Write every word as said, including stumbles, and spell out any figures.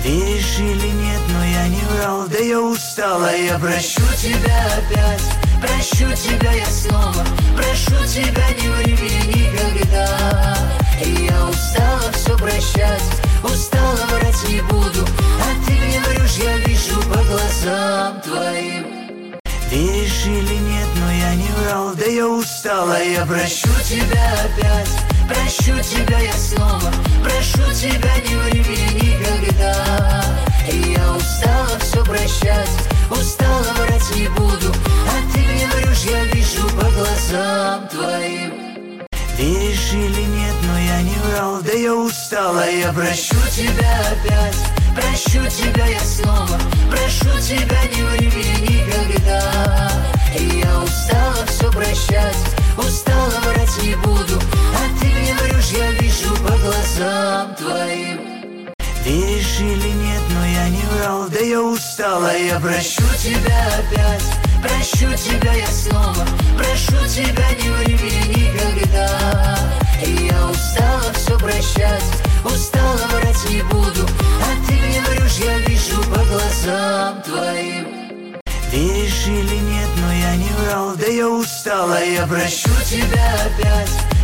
Веришь или нет, но я не врал. Да я устала, я прощу тебя опять. Прощу тебя я снова. Прошу тебя, не ври мне никогда. И я устала все прощать. Устала, врать не буду. А ты мне врешь, я вижу по глазам твоим. Веришь или нет, но я не врал. Да я устала, я прощу тебя опять. Прощу тебя я снова. Прошу тебя, не ври мне никогда. И я устала все прощать. Устала, врать не буду. А ты мне врешь, я вижу по глазам твоим. Веришь или нет, но я не врал. Да я устала, я прощу тебя опять. Прощу тебя я снова. Прошу тебя, не ври мне никогда. И я устала все прощать. Устала, врать не буду. А ты мне врешь, я вижу по глазам твоим. Веришь или нет, но я не врал. Да я устала, я прощу тебя опять. Прощу тебя я снова. Прошу тебя, не ври мне никогда. И я устала все прощать. Устала, врать не буду. А ты мне врешь, я вижу по глазам твоим. Веришь или нет, но я не врал. Да я устала, я прощу тебя опять.